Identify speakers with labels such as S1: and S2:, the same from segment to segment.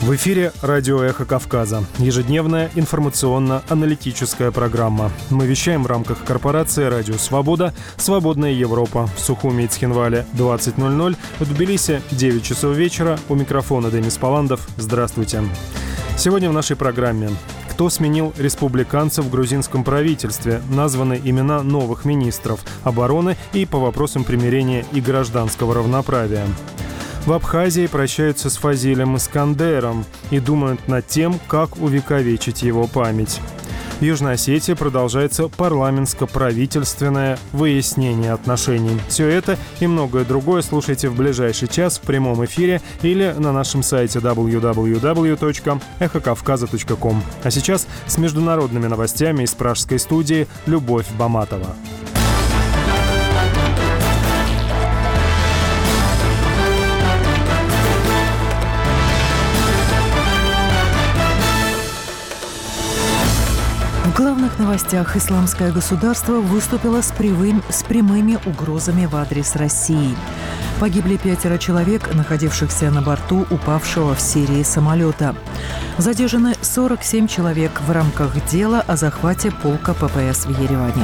S1: В эфире радио «Эхо Кавказа». Ежедневная информационно-аналитическая программа. Мы вещаем в рамках корпорации «Радио Свобода», «Свободная Европа». В Сухуми и Цхинвале 20:00, в Тбилиси 9 часов вечера. У микрофона Денис Паландов. Здравствуйте. Сегодня в нашей программе: кто сменил республиканцев в грузинском правительстве, названы имена новых министров обороны и по вопросам примирения и гражданского равноправия. В Абхазии прощаются с Фазилем Искандером и думают над тем, как увековечить его память. В Южной Осетии продолжается парламентско-правительственное выяснение отношений. Все это и многое другое слушайте в ближайший час в прямом эфире или на нашем сайте www.эхокавказа.ком. А сейчас с международными новостями из пражской студии Любовь Баматова.
S2: В главных новостях: исламское государство выступило с прямыми угрозами в адрес России. Погибли 5 человек, находившихся на борту упавшего в Сирии самолета. Задержаны 47 человек в рамках дела о захвате полка ППС в Ереване.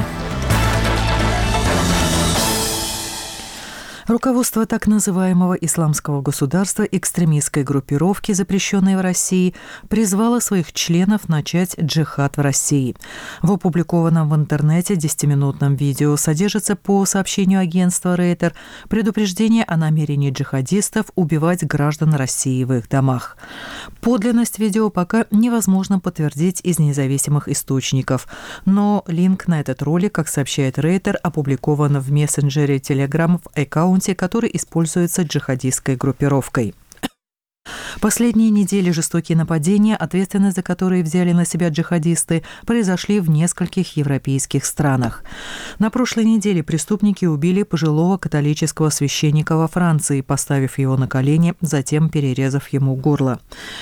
S2: Руководство так называемого исламского государства, экстремистской группировки, запрещенной в России, призвало своих членов начать джихад в России. В опубликованном в интернете 10-минутном видео содержится, по сообщению агентства Рейтер, предупреждение о намерении джихадистов убивать граждан России в их домах. Подлинность видео пока невозможно подтвердить из независимых источников, но линк на этот ролик, как сообщает Рейтер, опубликован в мессенджере Telegram в аккаунте, который используется джихадистской группировкой. Последние недели жестокие нападения, ответственность за которые взяли на себя джихадисты, произошли в нескольких европейских странах. На прошлой неделе преступники убили пожилого католического священника во Франции, поставив его на колени, затем перерезав ему горло.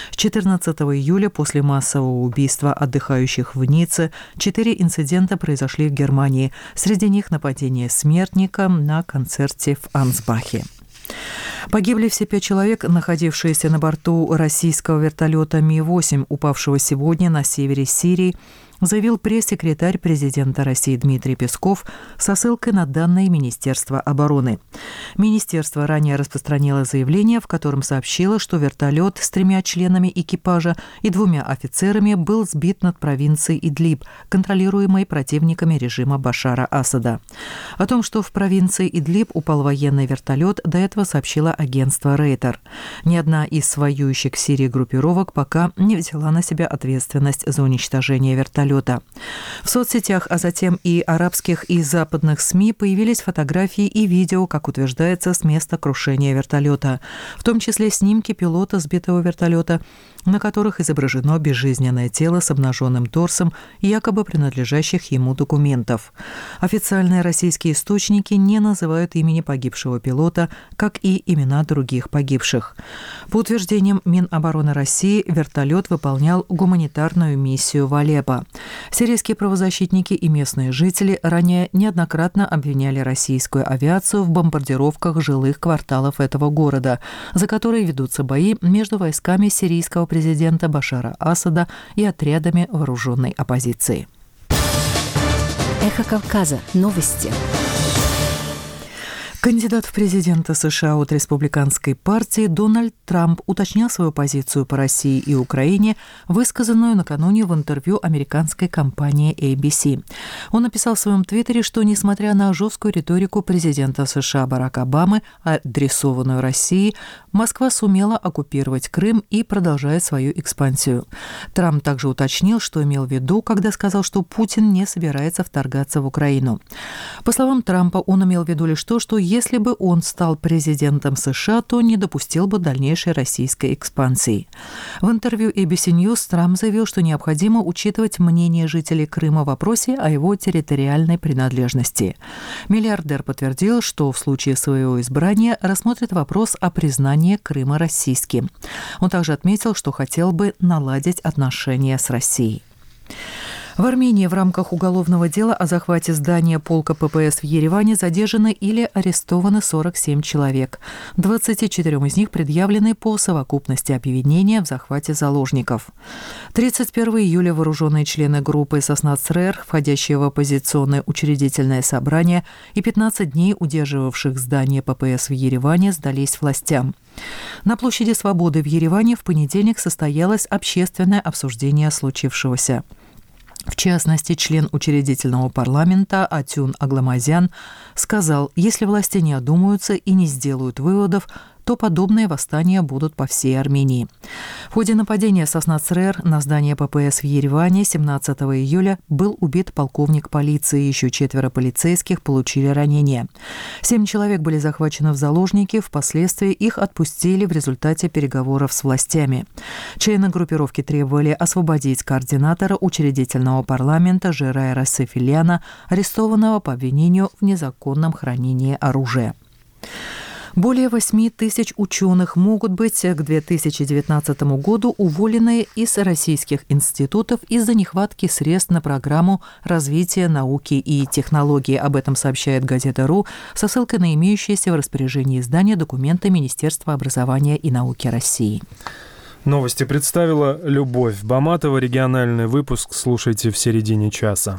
S2: 14 июля после массового убийства отдыхающих в Ницце 4 инцидента произошли в Германии. Среди них нападение смертника на концерте в Ансбахе. Погибли все 5 человек, находившиеся на борту российского вертолета Ми-8, упавшего сегодня на севере Сирии, заявил пресс-секретарь президента России Дмитрий Песков со ссылкой на данные Министерства обороны. Министерство ранее распространило заявление, в котором сообщило, что вертолет с 3 членами экипажа и 2 офицерами был сбит над провинцией Идлиб, контролируемой противниками режима Башара Асада. О том, что в провинции Идлиб упал военный вертолет, до этого сообщило агентство Рейтер. Ни одна из воюющих в Сирии группировок пока не взяла на себя ответственность за уничтожение вертолета. В соцсетях, а затем и арабских и западных СМИ появились фотографии и видео, как утверждается, с места крушения вертолета, в том числе снимки пилота сбитого вертолета, на которых изображено безжизненное тело с обнаженным торсом и якобы принадлежащих ему документов. Официальные российские источники не называют имени погибшего пилота, как и имена других погибших. По утверждениям Минобороны России, вертолет выполнял гуманитарную миссию в Алеппо. Сирийские правозащитники и местные жители ранее неоднократно обвиняли российскую авиацию в бомбардировках жилых кварталов этого города, за которые ведутся бои между войсками сирийского президента Башара Асада и отрядами вооруженной оппозиции.
S3: Эхо Кавказа. Новости.
S2: Кандидат в президенты США от республиканской партии Дональд Трамп уточнил свою позицию по России и Украине, высказанную накануне в интервью американской компании ABC. Он написал в своем твиттере, что, несмотря на жесткую риторику президента США Барака Обамы, адресованную России, Москва сумела оккупировать Крым и продолжает свою экспансию. Трамп также уточнил, что имел в виду, когда сказал, что Путин не собирается вторгаться в Украину. По словам Трампа, он имел в виду лишь то, что если бы он стал президентом США, то не допустил бы дальнейшей российской экспансии. В интервью ABC News Трамп заявил, что необходимо учитывать мнение жителей Крыма в вопросе о его территориальной принадлежности. Миллиардер подтвердил, что в случае своего избрания рассмотрит вопрос о признании Крыма российским. Он также отметил, что хотел бы наладить отношения с Россией. В Армении в рамках уголовного дела о захвате здания полка ППС в Ереване задержаны или арестованы 47 человек. 24 из них предъявлены по совокупности обвинения в захвате заложников. 31 июля вооруженные члены группы «Соснацрер», входящие в оппозиционное учредительное собрание, и 15 дней удерживавших здание ППС в Ереване, сдались властям. На площади Свободы в Ереване в понедельник состоялось общественное обсуждение случившегося. В частности, член учредительного парламента Атюн Агламазян сказал, если власти не одумаются и не сделают выводов, то подобные восстания будут по всей Армении. В ходе нападения Соснацрер на здание ППС в Ереване 17 июля был убит полковник полиции, еще 4 полицейских получили ранения. 7 человек были захвачены в заложники, впоследствии их отпустили в результате переговоров с властями. Члены группировки требовали освободить координатора учредительного парламента Жерая Рассефиляна, арестованного по обвинению в незаконном хранении оружия. Более 8 тысяч ученых могут быть к 2019 году уволены из российских институтов из-за нехватки средств на программу развития науки и технологий. Об этом сообщает газета «РУ» со ссылкой на имеющиеся в распоряжении издания документы Министерства образования и науки России.
S1: Новости представила Любовь Баматова. Региональный выпуск слушайте в середине часа.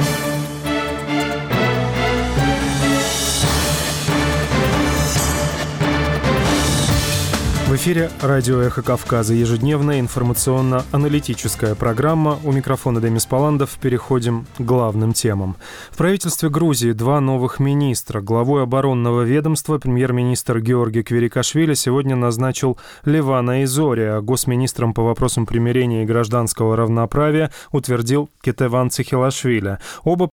S1: В эфире радио «Эхо Кавказа». Ежедневная информационно-аналитическая программа. У микрофона Демис Паландов. Переходим к главным темам. В правительстве Грузии 2 новых министра. Главой оборонного ведомства премьер-министр Георгий Кверикашвили сегодня назначил Левана Изори, а госминистром по вопросам примирения и гражданского равноправия утвердил Кетеван Цихилашвили. Оба